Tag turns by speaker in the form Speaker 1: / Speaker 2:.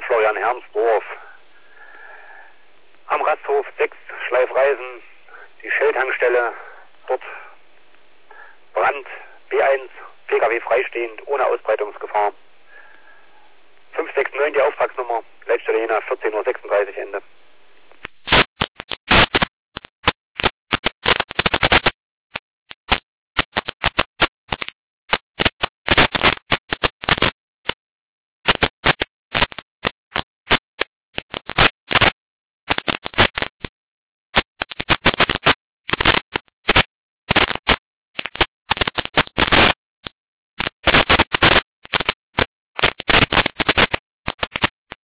Speaker 1: Florian Hermsdorf. Am Rasthof 6 Schleifreisen, die Shell-Tankstelle, dort Brand, B1, Pkw freistehend, ohne Ausbreitungsgefahr. 569 die Auftragsnummer, Leitstelle Jena 14.06